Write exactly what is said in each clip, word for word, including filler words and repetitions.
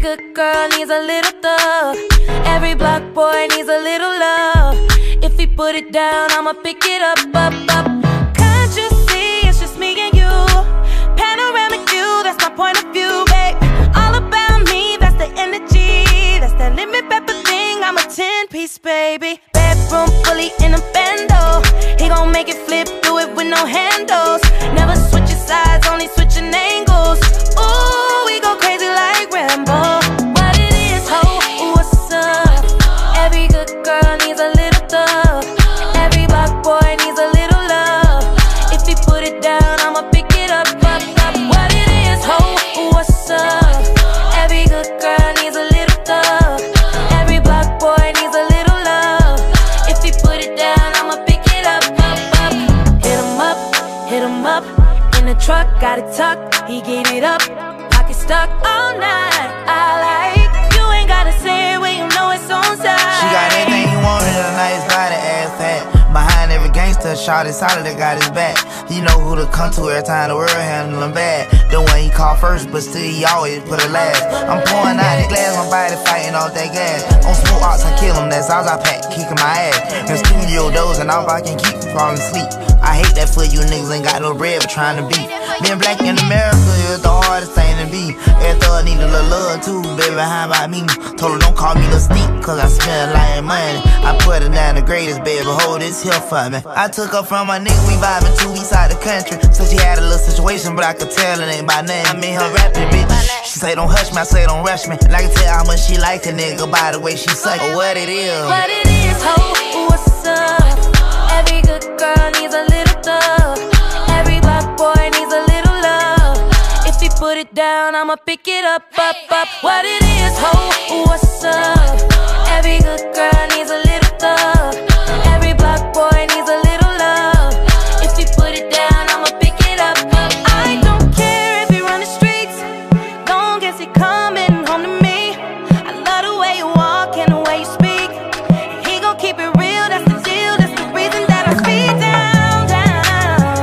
good girl needs a little thug. Every block boy needs a little love. If he put it down, I'ma pick it up, up, up. Can't you see it's just me and you? Panoramic view, that's my point of view, babe. All about me, that's the energy. That's that lemon pepper thing, I'm a ten-piece, baby. Bedroom fully in a bando. He gon' make it flip, do it with no handles. Never switching sides, only switching angles. Ooh, we go crazy like Rambo. What it is, ho, what's up? Every good girl needs a little thug. Every block boy needs a little love. If he put it down, I'ma pick it up, up, up. What it is, ho, what's up? Every good girl needs a little thug. Every block boy needs a little love. If he put it down, I'ma pick it up, up, up. Hit him up, hit him up. In the truck, got it tucked, he gave it up. Pocket stuck all night, I like. You ain't gotta say it when you know it's on side. She got everything you want in a nice body, ass fat. Behind every gangster, shot is solid, that got his back. He know who to come to every time the world handle him bad. The one he called first, but still he always put it last. I'm pouring out the glass, my body fighting off that gas. On smoke ox, I kill him, that's all I pack, kicking my ass. In studio dozing off, I can keep from falling asleep. I hate that for you niggas ain't got no bread but trying to beat. Being black in America is the hardest thing to be. Every thug need a little love too, baby, how about me? Told her don't call me the sneak, cause I spend a lot of money. I put her down the greatest, baby, hold this here for me. I took her from my nigga, we vibing two weeks out the country. So she had a little situation, but I could tell it ain't by name. I mean her rapping, bitch. She say don't hush me, I say don't rush me. And I can tell how much she like a nigga by the way she suck. Or what it is. What it is, ho, what's up? Every good girl needs a little thug. Every block boy needs a little love. If he put it down, I'ma pick it up, up, up. What it is, ho, what's up? Every good girl needs a little thug. Every block boy needs a little love. If he put it down, I'ma pick it up, up. I don't care if he run the streets, long as he coming home to me. I love the way you walk and the way you speak. He gon' keep it real, that's the deal. That's the reason that I speed down, down.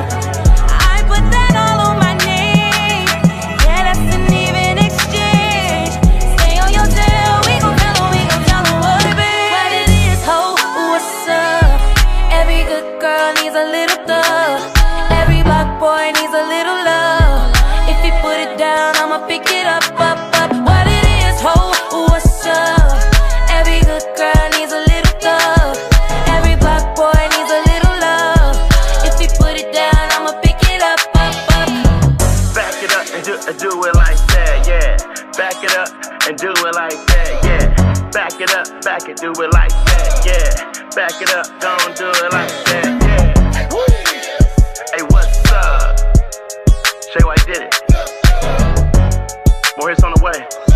I put that all on my name. Yeah, that's an even exchange. Stay on your tail, we gon' tell her, we gon' tell her what it be. What it is, ho, what's up? Every good girl needs a little thug. Every block boy needs a little love. If he put it down, I'ma pick it up, up, up. What it is, ho, what's up? Every good girl needs a little thug. Every block boy needs a little love. If he put it down, I'ma pick it up, up, up. Back it up and do, and do it like that, yeah. Back it up and do it like that, yeah. Back it up, back it, do it like that, yeah. Back it up, don't do it like that, yeah. Woo. Hey, what's up? Shay White did it. More hits on the way.